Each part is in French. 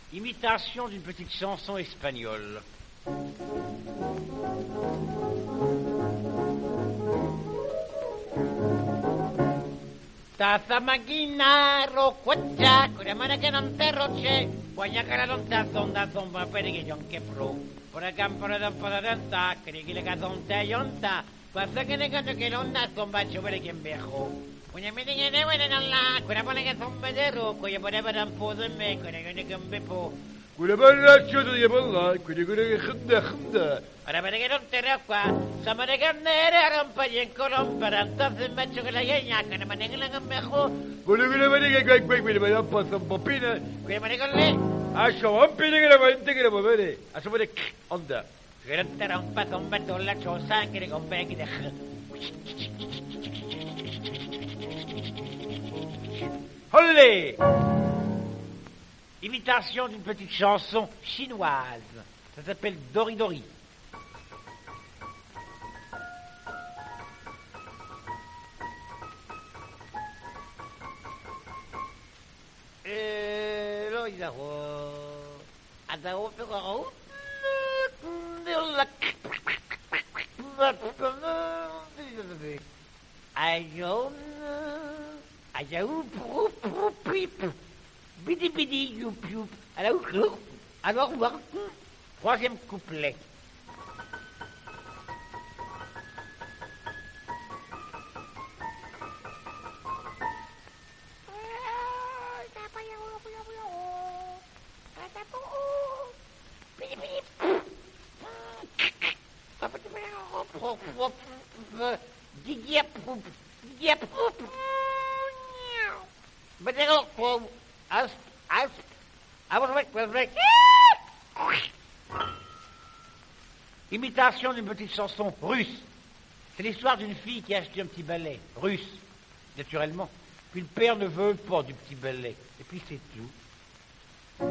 Imitation d'une petite chanson espagnole. Tazza macchina rocquaccia, con la mano che non te rocce, guagna che non te sonda somma per che non che pro. Per il campo da danza, che le casone te yonta, passa che ne canto che non da somma ci vuole che imbejo. Una mi dice ne vuole non la, con la mano che son vedero, con la voleva da un po' di me, con la che un bepo. Quella bella ciotto di balla, quella che khanda. Ora per che non te ne qua, siamo le cannere, rompagli in colombra, tanto in mezzo che la gnacca, ne manega la mejo. Quello che le vedi che quella vai a passare un po' pina. Quella manega lì. Asciò un pina che la vai che la va vedere. Asciò vede onda. Che non te rompa un betto la cosa anche con becchi di. Olé! Imitation d'une petite chanson chinoise. Ça s'appelle Dori Dori. Lo idaho. Adaho pegaro. Aïe, bidi bidi, youp youp. Alors, voir. Troisième couplet. Imitation d'une petite chanson russe. C'est l'histoire d'une fille qui a acheté un petit balai russe, naturellement. Puis le père ne veut pas du petit balai. Et puis c'est tout.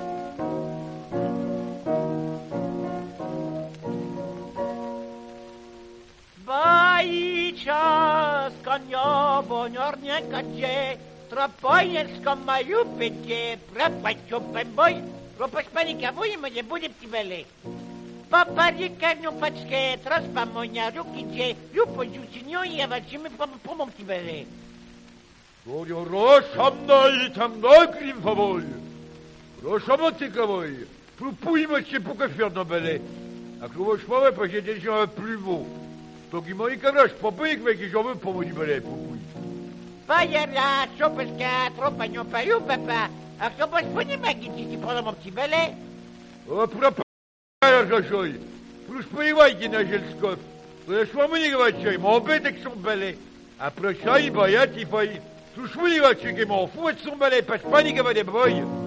Baicha, scanio, bonyornia, kaje, tropoi, scamaiu, petje, prapaicho, pemboi, propaspanica, voi, mais j'ai beau des petits balais. Papa dit qu'elle n'a pas de skate, trace pas mon yaro qui dit, you peux du signon, il va me pour mon petit balai. Voglio rosamna i tamna grim favol. Rosamotica voi. Plus moi je sais pas quoi faire dans balai. À quoi je pourrais parce que j'ai déjà un plus beau. Donc il m'a dit que là, je peux pas que j'en veux pour mon balai, Poupoui. Vaya là, sopes trop pagnon payou, papa. À quoi je peux pas ma guitare prendre mon petit balai? Oh, pour la Рожой. Плюс поевайте на жильсков. Прошло мы не говорим, обедок son balai. Après ça, il va y être, il faut... Tout ce que vous dites, c'est qu'il m'en fout de son balai, parce que pas n'y a pas de bruit.